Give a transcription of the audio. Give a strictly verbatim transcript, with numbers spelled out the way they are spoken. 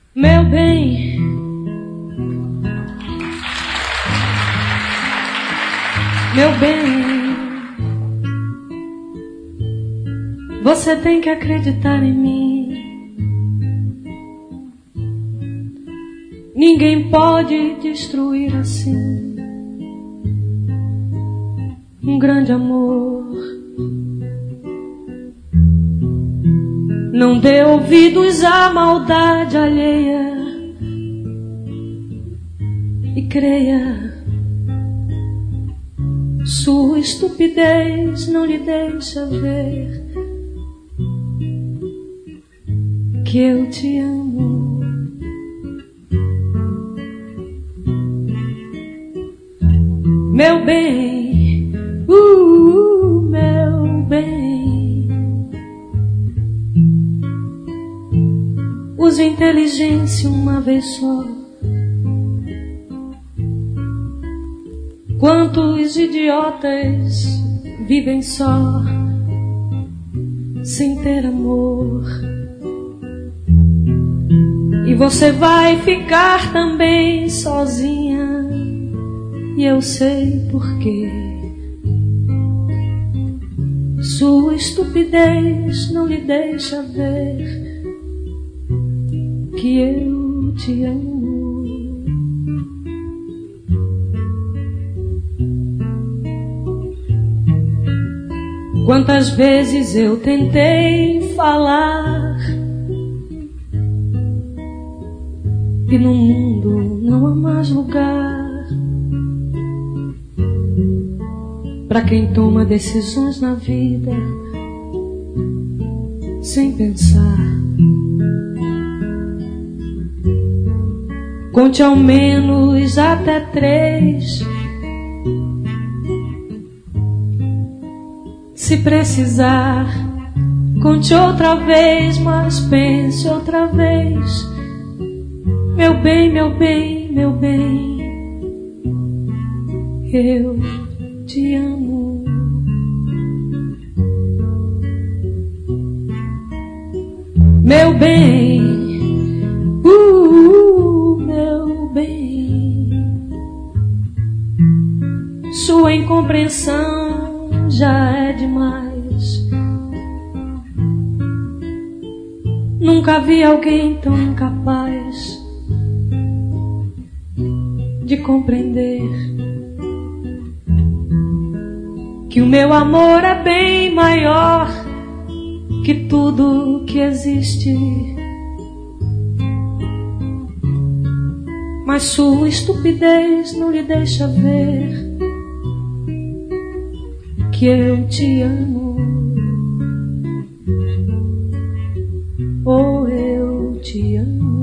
Meu bem, meu bem, você tem que acreditar em mim. Ninguém pode destruir assim um grande amor. Não dê ouvidos à maldade alheia e creia, sua estupidez não lhe deixa ver que eu te amo. Meu bem, uh, meu bem, use inteligência uma vez só. Quantos idiotas vivem só, sem ter amor. E você vai ficar também sozinha, e eu sei porquê. Sua estupidez não lhe deixa ver que eu te amo. Quantas vezes eu tentei falar e no mundo não há mais lugar para quem toma decisões na vida sem pensar. Conte ao menos até três. Se precisar, conte outra vez, mas pense outra vez. Meu bem, meu bem, meu bem, eu te amo. Meu bem, uh, meu bem, sua incompreensão já é demais. Nunca vi alguém tão incapaz de compreender que o meu amor é bem maior que tudo que existe. Mas sua estupidez não lhe deixa ver que eu te amo. Oh, eu te amo.